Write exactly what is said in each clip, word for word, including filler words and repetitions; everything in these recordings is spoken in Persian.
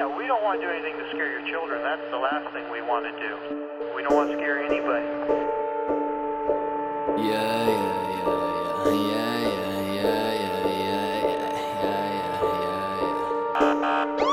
we don't want to do anything to scare your children. That's the last thing we want to do. We don't want to scare anybody. Yeah, yeah, yeah, yeah, yeah, yeah, yeah, yeah, yeah, yeah, yeah, yeah.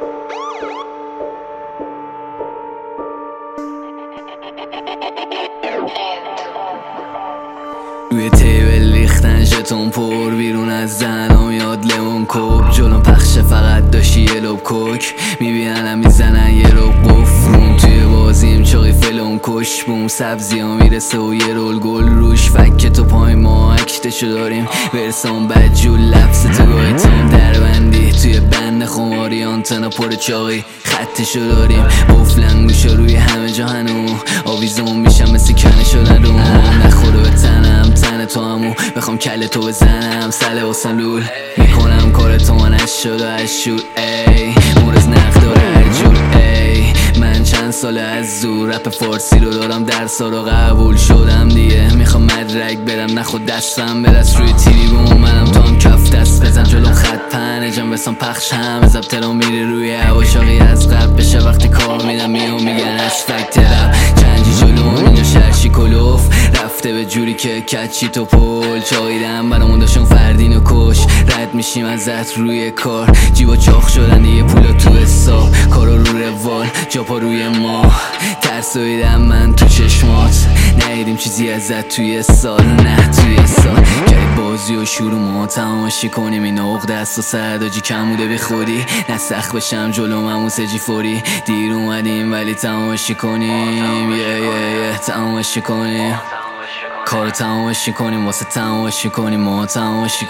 روی تیبل ریختن ژتون پر بیرون از زن میاد لیمون کوب جلوم پخشه فقط داشتی یه لب کوک میبیننم میزنن یه رب قفرون توی بازیم چاقی فلون کش بوم سبزی ها میرسه و یه رول گل روش فکه تو پای ما اکتشو داریم برسان بدجول لفظ تو گاهتان دربندی توی بند خماری آنتنا پر چاقی خطشو داریم بفلن گوشا روی همه جا هنو آویزون میشم مثل کنه شدن رو نخوره به تنم تن تو همو بخوام کل تو بزنم سله واسم لول میکنم کار تو منش شد و از شور ای مورز نخ داره هر جور ای من چند ساله از زور رپ فارسی رو دارم درسا رو قبول شدم دیگه میخوام مدرک برم نخود دستم برس روی تریبون منم تو هم کف دست بزن جلوم خط پنه جم بسام پخش هم زبطه رو میره روی هواشاقی از قبل بشه وقتی کار میدم میام میگن از فکت رپ چنجی جلوم اینجا شرشی کلوف رفته به جوری که کچی تو پل چاییدم برامون داشتم فردین و کش رد میشیم ازت روی کار جیبا چاخ شدن دیگه پولا تو حساب کارا رو روال جاپا روی ما ترسویدم من تو چشمات ندیدیم چیزی ازت توی سال نه توی سال کرد بازی و شروع ما تماشی کنیم این عقده است و سرداجی کم بوده بی خودی نسخ بشم جلو ممو سجی فوری دیر اومدیم ولی تماشی کنیم یه یه یه تماشی کنیم کارو تماشی کنیم واسه تماشی کنیم ما تماشی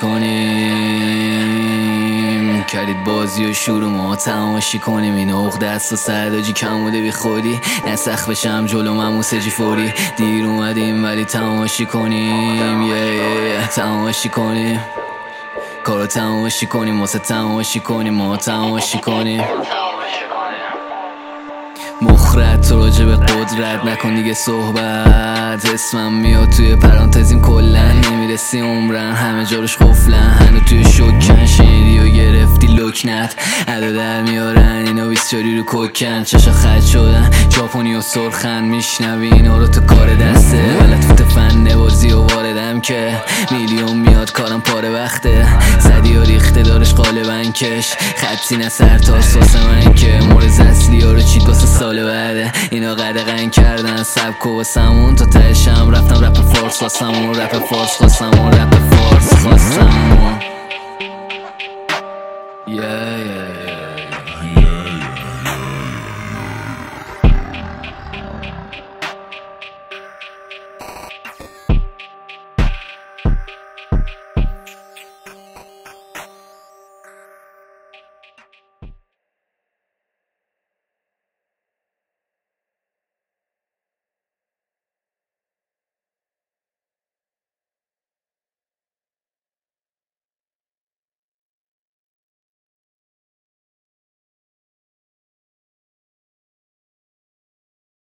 کنیم کردید بازی و شروع ما تماشی کنیم این عقده است و سرداجی کم بوده بی خودی نسخ بشم جلو ممو سجی فوری دیر اومدیم ولی تماشی کنیم یه یه یه تماشی کنیم کارو تماشی کنیم واسه تماشی کنیم ما تماشی کنیم مخرد تو راجع به قدرت نکن دیگه صحبت اسمم میاد توی پرانتزیم کلن نمیرسی عمرن همه جاروش قفلن هنو توی شکن شیری و گرفتی لکنت ادا در میارن اینا بیسیاری رو کوکن چشا خد شدن جاپونی و سرخن میشنوی اینا رو تو کار دسته ولت فوت فن بازی و واردم که میلیون میاد کارم پاره وقته زدی و ریخته دارش قالبن کش خطی نه سر تا ساس من که مورز اصلی ها رو چید واسه سال بعده اینا قدقن کردن سبک و واسمون تا تهشم رفتم رپ فارس واسمون رپ فارس خواستمون رپ فارس خواستمون